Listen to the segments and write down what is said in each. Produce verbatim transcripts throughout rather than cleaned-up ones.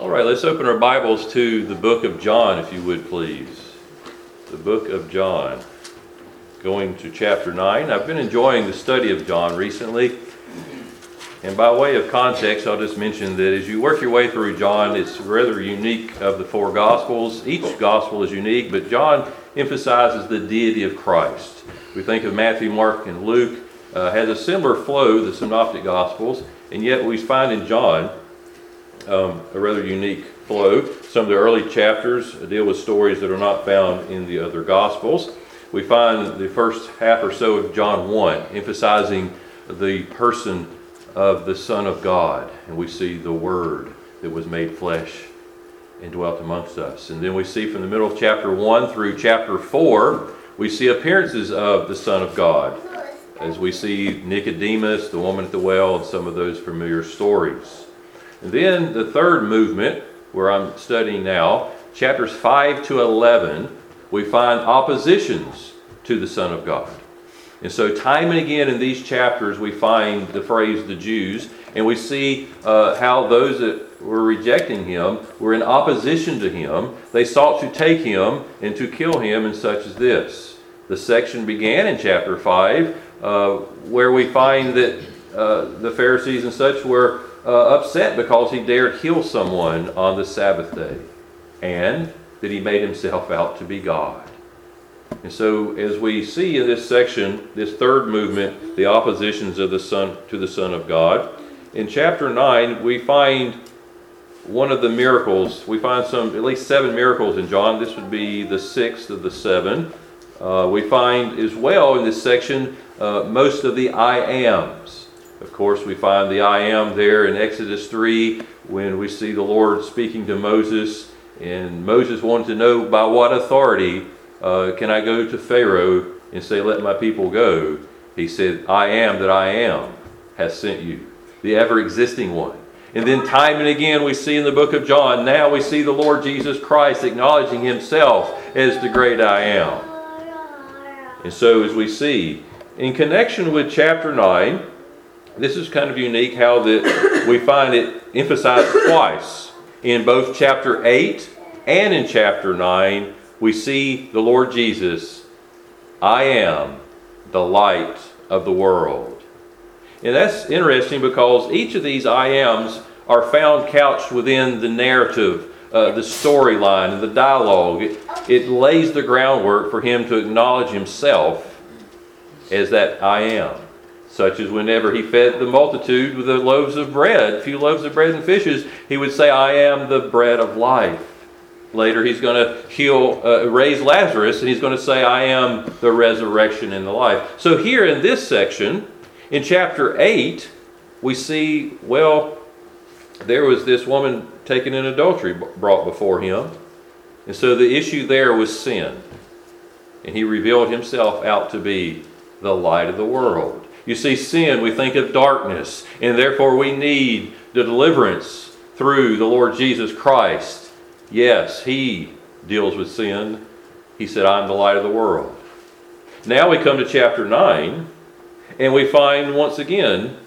All right, let's open our Bibles to the book of John, if you would please. The book of John, going to chapter nine. I've been enjoying the study of John recently. And by way of context, I'll just mention that as you work your way through John, it's rather unique of the four Gospels. Each Gospel is unique, but John emphasizes the deity of Christ. We think of Matthew, Mark, and Luke, uh, has a similar flow, the Synoptic Gospels, and yet we find in John um, a rather unique flow. Some of the early chapters deal with stories that are not found in the other Gospels. We find the first half or so of John one emphasizing the person of the Son of God, and we see the Word that was made flesh and dwelt amongst us. And then we see from the middle of chapter one through chapter four, we see appearances of the Son of God, as we see Nicodemus, the woman at the well, and some of those familiar stories. And then the third movement, where I'm studying now, chapters five to eleven, we find oppositions to the Son of God. And so time and again in these chapters we find the phrase the Jews, and we see uh, how those that were rejecting him were in opposition to him. They sought to take him and to kill him, and such as this. The section began in chapter five, uh, where we find that uh, the Pharisees and such were uh, upset because he dared heal someone on the Sabbath day, and that he made himself out to be God. And so as we see in this section, this third movement, the oppositions of the Son to the Son of God, in chapter nine we find one of the miracles. We find some, at least seven miracles in John. This would be the sixth of the seven. Uh, we find as well in this section uh, most of the I ams. Of course, we find the I am there in Exodus three when we see the Lord speaking to Moses, and Moses wanted to know by what authority Uh, can I go to Pharaoh and say, let my people go? He said, I am that I am has sent you, the ever-existing one. And then time and again we see in the book of John, now we see the Lord Jesus Christ acknowledging himself as the great I am. And so as we see, in connection with chapter nine, this is kind of unique how that we find it emphasized twice. In both chapter eight and in chapter nine, we see the Lord Jesus, I am the light of the world. And that's interesting because each of these I ams are found couched within the narrative, uh, the storyline, and the dialogue. It, it lays the groundwork for him to acknowledge himself as that I am. Such as whenever he fed the multitude with the loaves of bread, a few loaves of bread and fishes, he would say, I am the bread of life. Later he's going to heal, uh, raise Lazarus, and he's going to say, I am the resurrection and the life. So here in this section, in chapter eight, we see, well, there was this woman taken in adultery brought before him. And so the issue there was sin. And he revealed himself out to be the light of the world. You see, sin, we think of darkness, and therefore we need the deliverance through the Lord Jesus Christ. Yes, he deals with sin. He said, I'm the light of the world. Now we come to chapter nine, and we find once again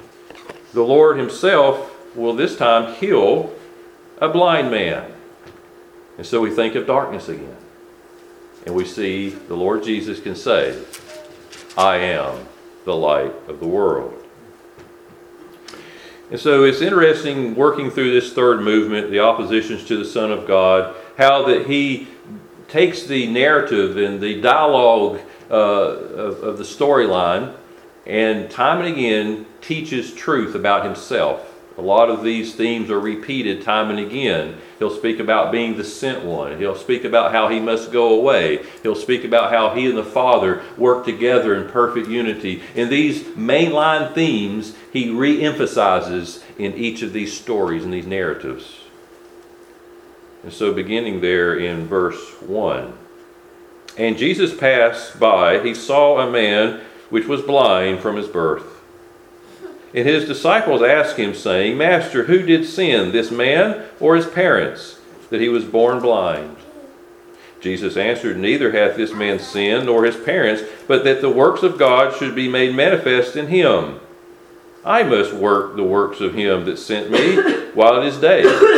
the Lord himself will this time heal a blind man. And so we think of darkness again. And we see the Lord Jesus can say, I am the light of the world. And so it's interesting working through this third movement, the oppositions to the Son of God, how that he takes the narrative and the dialogue uh, of, of the storyline and time and again teaches truth about himself. A lot of these themes are repeated time and again. He'll speak about being the sent one. He'll speak about how he must go away. He'll speak about how he and the Father work together in perfect unity. And these mainline themes he re-emphasizes in each of these stories and these narratives. And so beginning there in verse one. And Jesus passed by, he saw a man which was blind from his birth. And his disciples asked him, saying, Master, who did sin, this man or his parents, that he was born blind? Jesus answered, Neither hath this man sinned nor his parents, but that the works of God should be made manifest in him. I must work the works of him that sent me while it is day.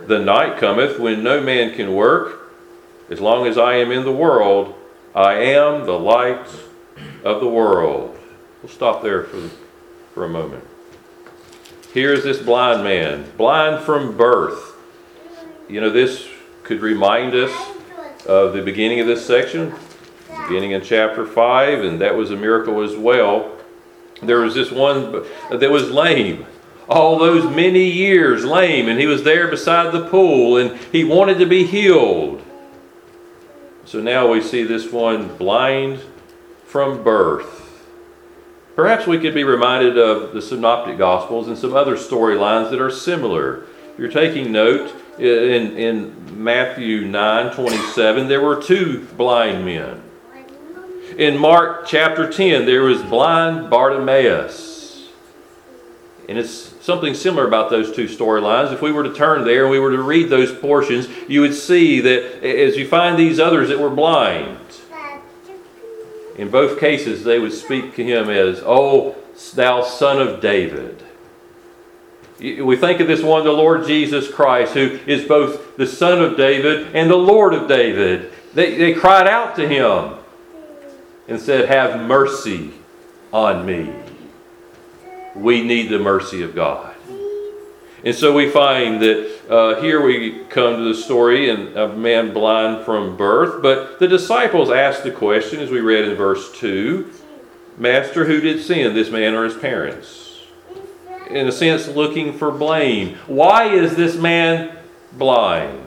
the night cometh when no man can work. As long as I am in the world, I am the light of the world. We'll stop there for, for a moment. Here's this blind man, blind from birth. You know, this could remind us of the beginning of this section, beginning in chapter five, and that was a miracle as well. There was this one that was lame, all those many years lame, and he was there beside the pool, and he wanted to be healed. So now we see this one blind from birth. Perhaps we could be reminded of the Synoptic Gospels and some other storylines that are similar. If you're taking note, in, in Matthew nine twenty-seven, there were two blind men. In Mark chapter ten, there was blind Bartimaeus. And it's something similar about those two storylines. If we were to turn there and we were to read those portions, you would see that as you find these others that were blind, in both cases they would speak to him as, "O thou son of David." We think of this one, the Lord Jesus Christ, who is both the Son of David and the Lord of David. They, they cried out to him and said, "Have mercy on me." We need the mercy of God. And so we find that uh, here we come to the story of a man blind from birth. But the disciples asked the question, as we read in verse two, "Master, who did sin, this man or his parents?" In a sense, looking for blame. Why is this man blind?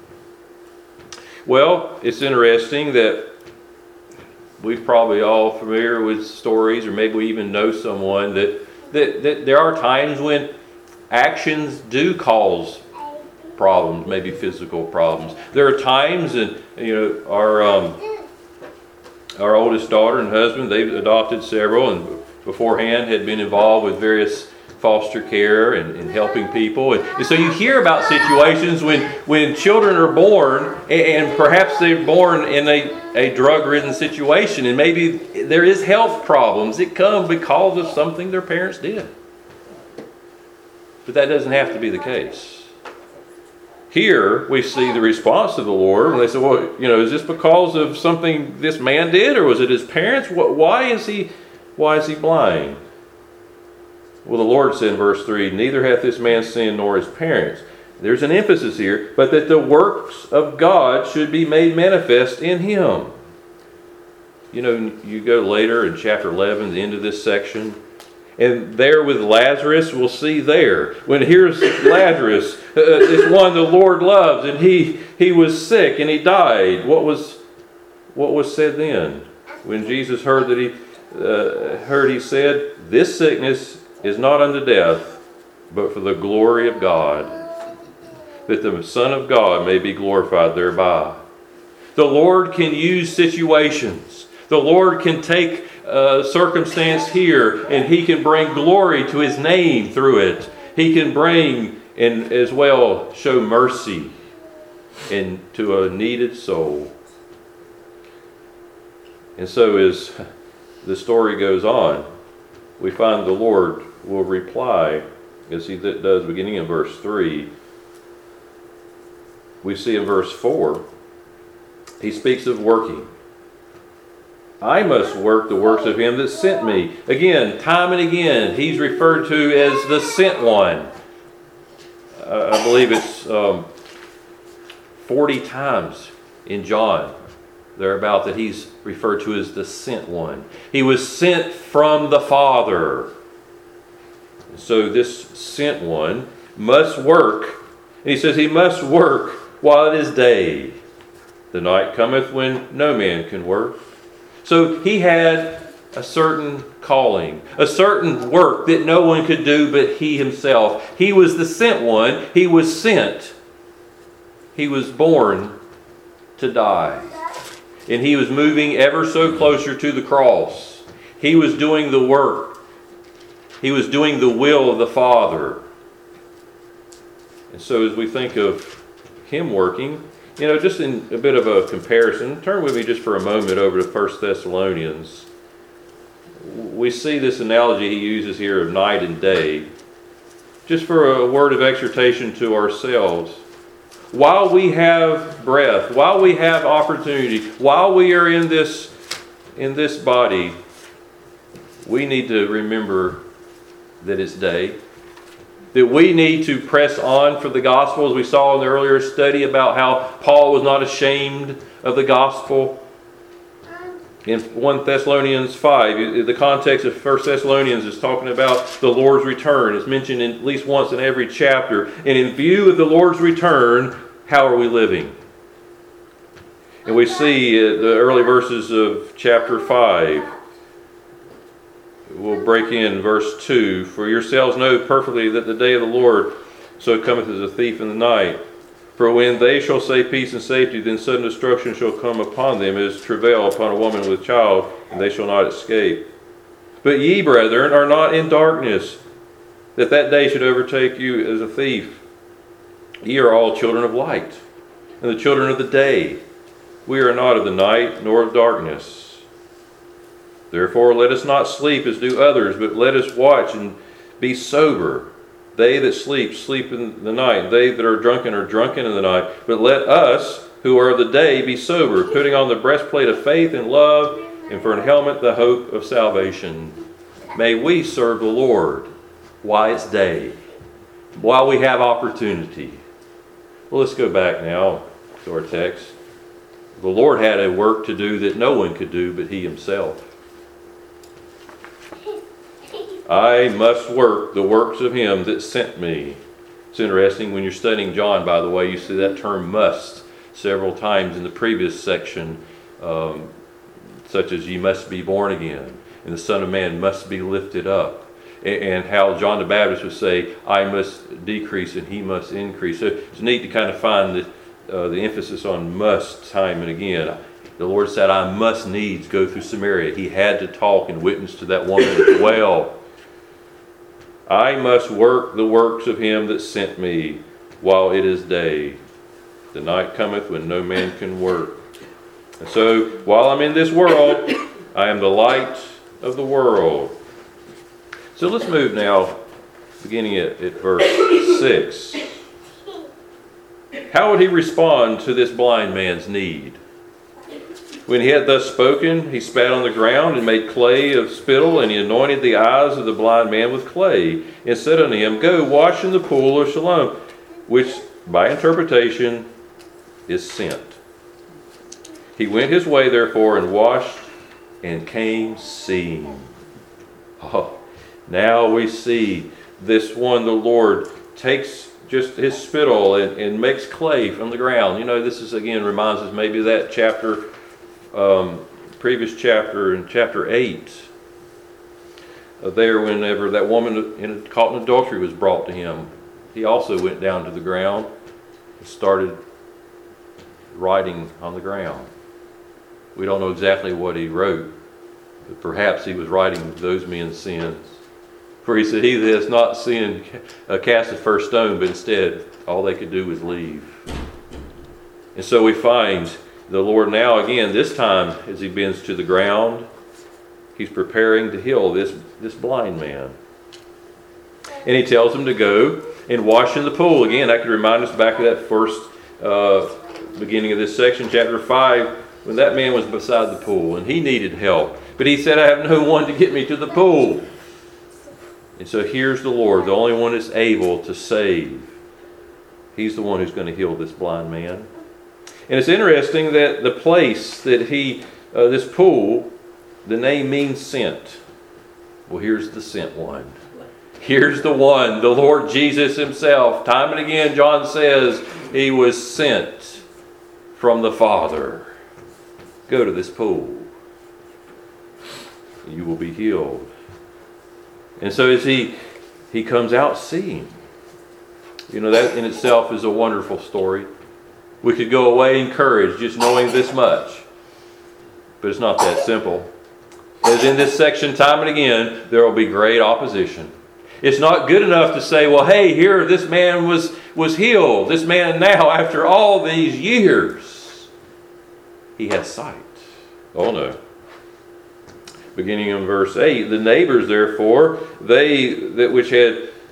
Well, it's interesting that we're probably all familiar with stories, or maybe we even know someone that, that, that there are times when actions do cause problems, maybe physical problems. There are times, and you know, our um, our oldest daughter and husband, they've adopted several, and beforehand had been involved with various foster care and, and helping people. And, and so you hear about situations when, when children are born, and, and perhaps they're born in a, a drug-ridden situation, and maybe there is health problems that come because of something their parents did. But that doesn't have to be the case. Here we see the response of the Lord when they say, "Well, you know, is this because of something this man did, or was it his parents? What, why is he, why is he blind?" Well, the Lord said in verse three, "Neither hath this man sinned nor his parents." There's an emphasis here, but that the works of God should be made manifest in him. You know, you go later in chapter eleven, the end of this section, and there with Lazarus, we'll see there, when here's Lazarus, uh, this one the Lord loves, and he he was sick and he died. What was what was said then? When Jesus heard that he uh, heard, he said, "This sickness is not unto death, but for the glory of God, that the Son of God may be glorified thereby." The Lord can use situations. The Lord can take a circumstance here, and he can bring glory to his name through it. He can bring and as well show mercy into a needed soul. And so as the story goes on, we find the Lord will reply, as he does beginning in verse three. We see in verse four, he speaks of working. "I must work the works of him that sent me." Again, time and again, he's referred to as the sent one. Uh, I believe it's um, forty times in John, thereabout, that he's referred to as the sent one. He was sent from the Father. So this sent one must work. And he says he must work while it is day. The night cometh when no man can work. So he had a certain calling, a certain work that no one could do but he himself. He was the sent one. He was sent. He was born to die. And he was moving ever so closer to the cross. He was doing the work. He was doing the will of the Father. And so as we think of him working, you know, just in a bit of a comparison, turn with me just for a moment over to First Thessalonians. We see this analogy he uses here of night and day. Just for a word of exhortation to ourselves. while we have breath, while we have opportunity, while we are in this, in this body, we need to remember that it's day. That we need to press on for the gospel, as we saw in the earlier study about how Paul was not ashamed of the gospel. In First Thessalonians five, the context of First Thessalonians is talking about the Lord's return. It's mentioned in, at least once in every chapter. And in view of the Lord's return, how are we living? And we see uh, the early verses of chapter five. We'll break in verse two. For yourselves know perfectly that the day of the Lord so cometh as a thief in the night. For when they shall say peace and safety, then sudden destruction shall come upon them as travail upon a woman with child, and they shall not escape. But ye, brethren, are not in darkness, that that day should overtake you as a thief. Ye are all children of light, and the children of the day. We are not of the night, nor of darkness. Therefore let us not sleep as do others, but let us watch and be sober. They that sleep, sleep in the night. They that are drunken are drunken in the night. But let us, who are of the day, be sober, putting on the breastplate of faith and love, and for an helmet the hope of salvation. May we serve the Lord while it's day, while we have opportunity. Well, let's go back now to our text. The Lord had a work to do that no one could do but He Himself. I must work the works of Him that sent me. It's interesting when you're studying John, by the way, you see that term must several times in the previous section, um, such as ye must be born again, and the Son of Man must be lifted up, and, and how John the Baptist would say, I must decrease and He must increase. So it's neat to kind of find the, uh, the emphasis on must time and again. The Lord said, I must needs go through Samaria. He had to talk and witness to that woman as well. I must work the works of Him that sent me while it is day. The night cometh when no man can work. And so, while I'm in this world, I am the light of the world. So let's move now, beginning at, at verse six. How would He respond to this blind man's need? When He had thus spoken, He spat on the ground and made clay of spittle, and He anointed the eyes of the blind man with clay, and said unto him, Go wash in the pool of Siloam, which by interpretation is sent. He went his way therefore and washed and came seeing. Oh, now we see this one, the Lord takes just His spittle and, and makes clay from the ground. You know, this is again reminds us maybe of that chapter Um, previous chapter in chapter eight, uh, there whenever that woman in, caught in adultery was brought to Him, He also went down to the ground and started writing on the ground. We don't know exactly what He wrote, but perhaps He was writing those men's sins. For He said, He that has not sinned uh, cast the first stone, but instead all they could do was leave. And so we find the Lord now again, this time as He bends to the ground, He's preparing to heal this, this blind man. And He tells him to go and wash in the pool. Again, that could remind us back to that first uh, beginning of this section, chapter five, when that man was beside the pool and he needed help. But he said, I have no one to get me to the pool. And so here's the Lord, the only one that's able to save. He's the one who's going to heal this blind man. And it's interesting that the place that he, uh, this pool, the name means sent. Well, here's the sent one. Here's the one, the Lord Jesus Himself. Time and again, John says He was sent from the Father. Go to this pool. You will be healed. And so as he, he comes out seeing, you know, that in itself is a wonderful story. We could go away encouraged just knowing this much. But it's not that simple. As in this section, time and again, there will be great opposition. It's not good enough to say, well, hey, here this man was, was healed. This man now, after all these years, he has sight. Oh no. Beginning in verse eight, the neighbors therefore, they that which had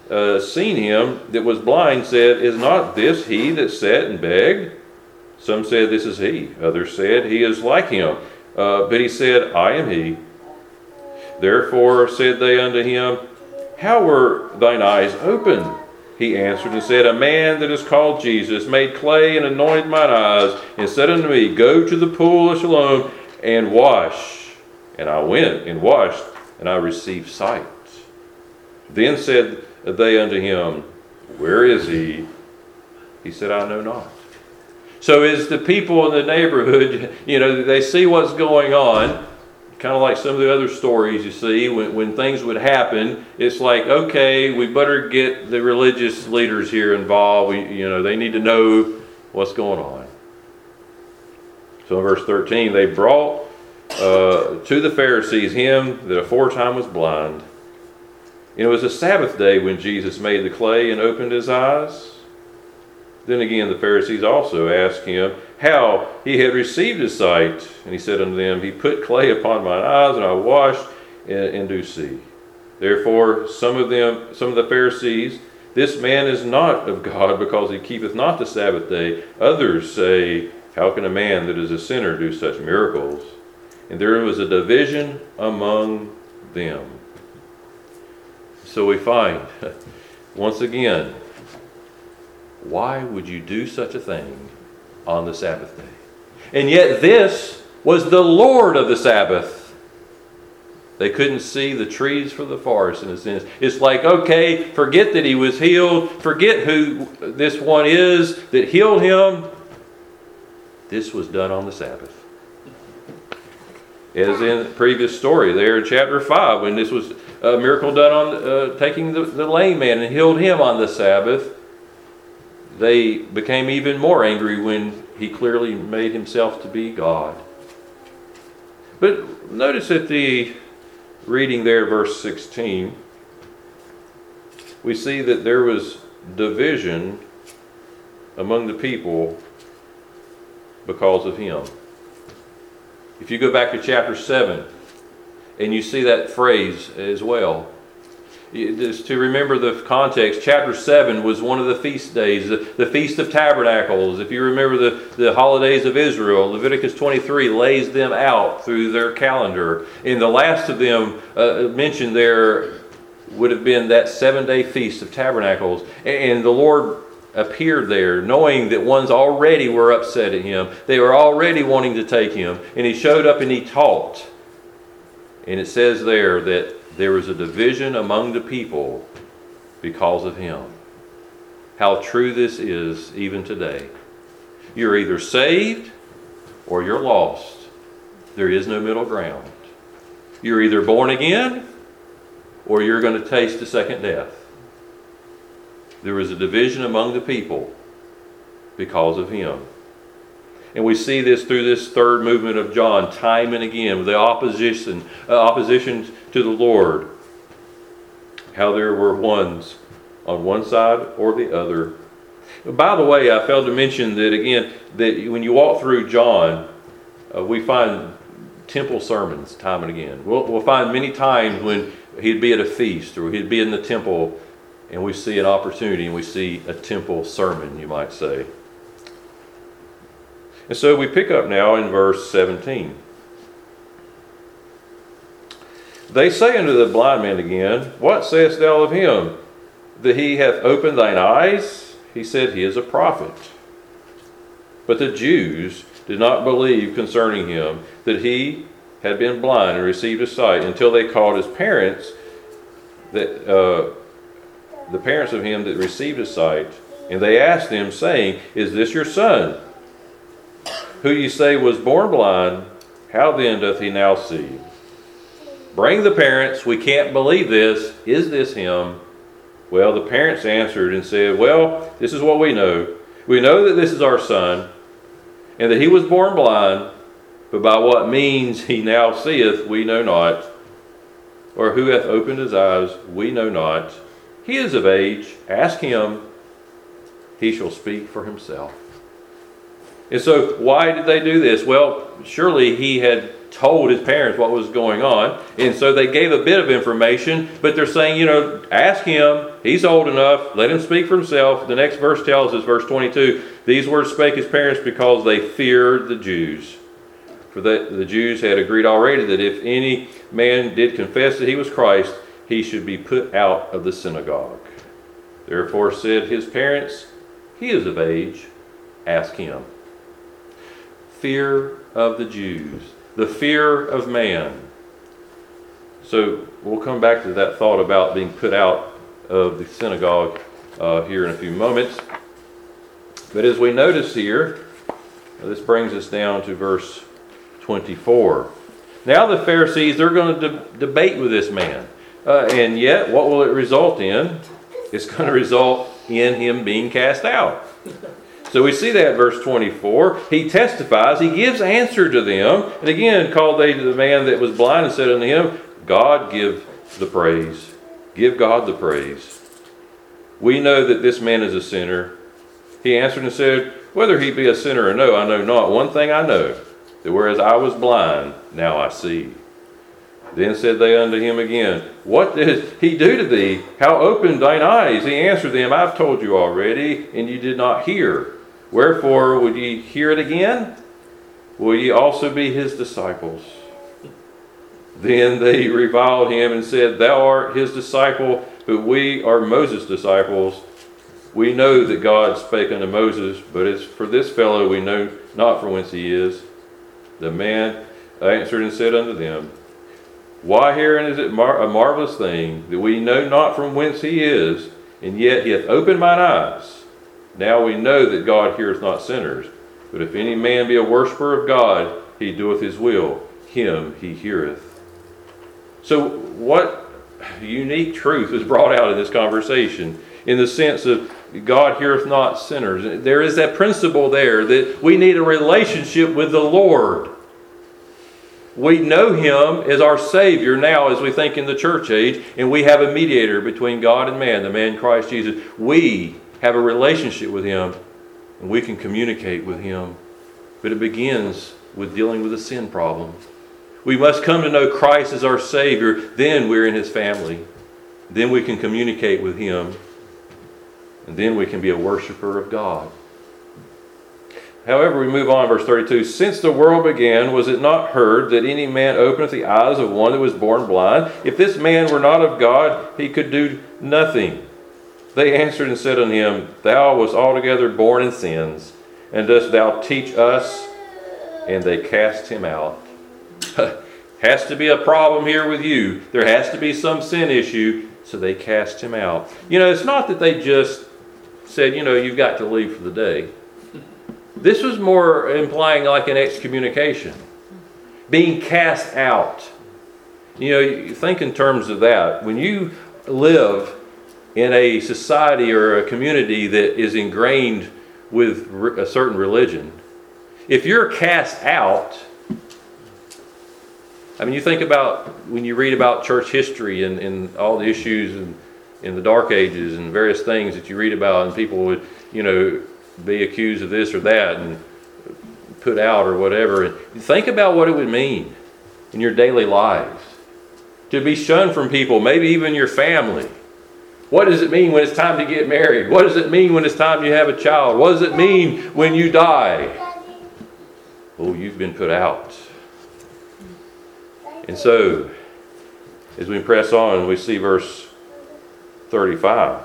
uh, seen him that was blind said, Is not this he that sat and begged? Some said, This is he. Others said, He is like him. Uh, but he said, I am he. Therefore said they unto him, How were thine eyes opened? He answered and said, A man that is called Jesus made clay and anointed mine eyes, and said unto me, Go to the pool of Siloam and wash. And I went and washed, and I received sight. Then said they unto him, Where is he? He said, I know not. So as the people in the neighborhood, you know, they see what's going on, kind of like some of the other stories you see, when, when things would happen, it's like, okay, we better get the religious leaders here involved. We, you know, they need to know what's going on. So in verse thirteen, they brought uh, to the Pharisees him that aforetime was blind. And it was a Sabbath day when Jesus made the clay and opened his eyes. Then again the Pharisees also asked him how he had received his sight. And he said unto them, He put clay upon mine eyes, and I washed, and, and do see. Therefore some of them, some of the Pharisees, This man is not of God, because he keepeth not the Sabbath day. Others say, How can a man that is a sinner do such miracles? And there was a division among them. So we find, once again, why would you do such a thing on the Sabbath day? And yet this was the Lord of the Sabbath. They couldn't see the trees for the forest in a sense. It's like, okay, forget that he was healed. Forget who this one is that healed him. This was done on the Sabbath. As in the previous story there in chapter five, when this was a miracle done on uh, taking the, the lame man and healed him on the Sabbath, they became even more angry when he clearly made himself to be God. But notice at the reading there, verse sixteen, we see that there was division among the people because of him. If you go back to chapter seven, and you see that phrase as well, just to remember the context, chapter seven was one of the feast days, the, the Feast of Tabernacles. If you remember the, the holidays of Israel, Leviticus twenty-three lays them out through their calendar. And the last of them uh, mentioned there would have been that seven-day Feast of Tabernacles. And the Lord appeared there, knowing that ones already were upset at him. They were already wanting to take him. And he showed up and he taught. And it says there that there was a division among the people because of him. How true this is even today. You're either saved or you're lost. There is no middle ground. You're either born again or you're going to taste the second death. There was a division among the people because of him. And we see this through this third movement of John time and again, with the opposition, uh, opposition to the Lord. How there were ones on one side or the other. By the way, I failed to mention that again, that when you walk through John, uh, we find temple sermons time and again. We'll, we'll find many times when he'd be at a feast or he'd be in the temple, and we see an opportunity and we see a temple sermon, you might say. And so we pick up now in verse seventeen. They say unto the blind man again, What sayest thou of him? That he hath opened thine eyes? He said, He is a prophet. But the Jews did not believe concerning him that he had been blind and received his sight, until they called his parents, that uh, the parents of him that received his sight, and they asked them, saying, Is this your son, who ye say was born blind? How then doth he now see? Bring the parents. We can't believe this. Is this him? Well, the parents answered and said, Well, this is what we know. We know that this is our son, and that he was born blind, but by what means he now seeth, we know not. Or who hath opened his eyes, we know not. He is of age. Ask him. He shall speak for himself. And so why did they do this? Well, surely he had told his parents what was going on. And so they gave a bit of information, but they're saying, you know, ask him. He's old enough. Let him speak for himself. The next verse tells us, verse twenty-two, these words spake his parents because they feared the Jews. For the, the Jews had agreed already that if any man did confess that he was Christ, he should be put out of the synagogue. Therefore said his parents, he is of age, ask him. Fear of the Jews. The fear of man. So we'll come back to that thought about being put out of the synagogue uh, here in a few moments. But as we notice here, this brings us down to verse twenty-four. Now the Pharisees, they're going to de- debate with this man. Uh, and yet, what will it result in? It's going to result in him being cast out. So we see that verse twenty-four. He testifies, he gives answer to them. And again, called they to the man that was blind and said unto him, God give the praise. Give God the praise. We know that this man is a sinner. He answered and said, whether he be a sinner or no, I know not. One thing I know, that whereas I was blind, now I see. Then said they unto him again, what did he do to thee? How opened thine eyes? He answered them, I've told you already, and you did not hear. Wherefore would ye hear it again? Will ye also be his disciples? Then they reviled him and said, thou art his disciple, but we are Moses' disciples. We know that God spake unto Moses, but as for this fellow we know not from whence he is. The man answered and said unto them, why herein is it mar- a marvelous thing, that we know not from whence he is, and yet he hath opened mine eyes. Now we know that God heareth not sinners, but if any man be a worshipper of God, he doeth his will, him he heareth. So what unique truth is brought out in this conversation, in the sense of God heareth not sinners. There is that principle there that we need a relationship with the Lord. We know him as our Savior now as we think in the church age, and we have a mediator between God and man, the man Christ Jesus. We have a relationship with him, and we can communicate with him. But it begins with dealing with a sin problem. We must come to know Christ as our Savior, then we're in his family. Then we can communicate with him, and then we can be a worshiper of God. However, we move on, verse thirty-two. Since the world began, was it not heard that any man openeth the eyes of one that was born blind? If this man were not of God, he could do nothing. They answered and said unto him, thou wast altogether born in sins, and dost thou teach us? And they cast him out. Has to be a problem here with you. There has to be some sin issue, so they cast him out. You know, it's not that they just said, you know, you've got to leave for the day. This was more implying like an excommunication, being cast out. You know, you think in terms of that. When you live in a society or a community that is ingrained with a certain religion, if you're cast out, I mean, you think about when you read about church history and, and all the issues in, in the Dark Ages and various things that you read about, and people would, you know, be accused of this or that and put out or whatever. And think about what it would mean in your daily lives to be shunned from people, maybe even your family. What does it mean when it's time to get married? What does it mean when it's time you have a child? What does it mean when you die? Oh, you've been put out. And so, as we press on, we see verse thirty-five.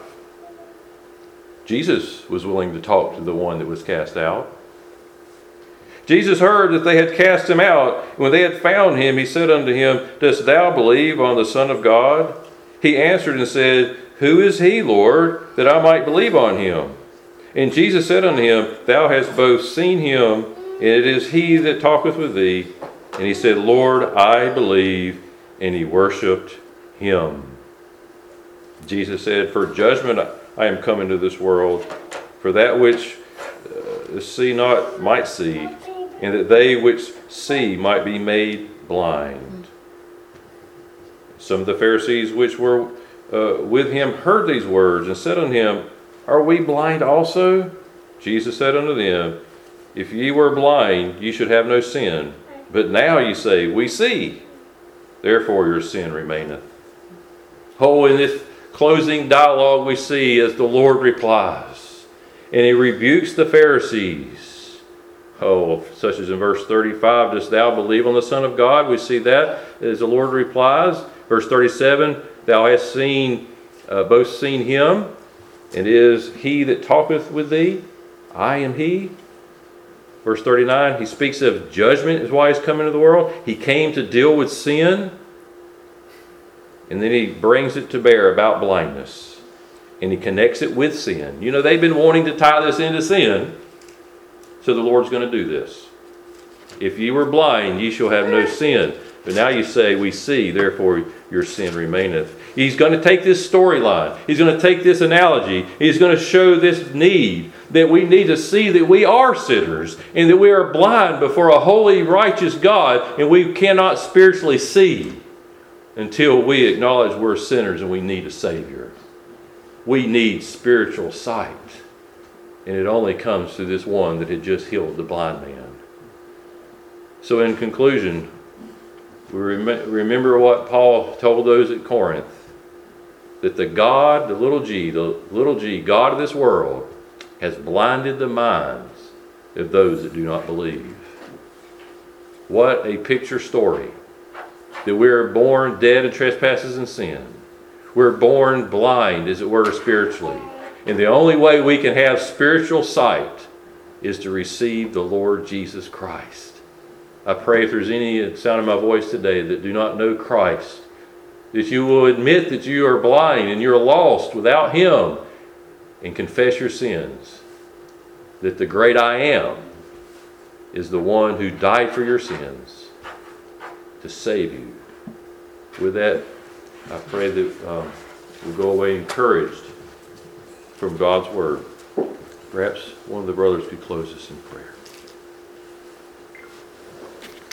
Jesus was willing to talk to the one that was cast out. Jesus heard that they had cast him out. When they had found him, he said unto him, dost thou believe on the Son of God? He answered and said, who is he, Lord, that I might believe on him? And Jesus said unto him, thou hast both seen him, and it is he that talketh with thee. And he said, Lord, I believe. And he worshipped him. Jesus said, for judgment I am come into this world, for that which uh, see not might see, and that they which see might be made blind. Some of the Pharisees which were uh, with him heard these words, and said unto him, are we blind also? Jesus said unto them, if ye were blind, ye should have no sin. But now you say, we see, therefore your sin remaineth. Oh, in this closing dialogue we see as the Lord replies, and he rebukes the Pharisees. Oh, such as in verse thirty-five, dost thou believe on the Son of God? We see that as the Lord replies. Verse thirty-seven, thou hast seen, uh, both seen him, and is he that talketh with thee? I am he. Verse thirty-nine, he speaks of judgment is why he's come into the world. He came to deal with sin. And then he brings it to bear about blindness. And he connects it with sin. You know, they've been wanting to tie this into sin. So the Lord's going to do this. If ye were blind, ye shall have no sin. But now you say, we see, therefore your sin remaineth. He's going to take this storyline. He's going to take this analogy. He's going to show this need. That we need to see that we are sinners. And that we are blind before a holy, righteous God. And we cannot spiritually see until we acknowledge we're sinners and we need a Savior. We need spiritual sight. And it only comes through this one that had just healed the blind man. So in conclusion, we rem- remember what Paul told those at Corinth. That the God, the little g, the little g, God of this world, has blinded the minds of those that do not believe. What a picture story. That we are born dead in trespasses and sin. We're born blind, as it were, spiritually. And the only way we can have spiritual sight is to receive the Lord Jesus Christ. I pray if there's any sound of my voice today that do not know Christ, that you will admit that you are blind and you're lost without Him and confess your sins. That the great I Am is the one who died for your sins to save you. With that, I pray that um, we'll go away encouraged from God's Word. Perhaps one of the brothers could close us in prayer.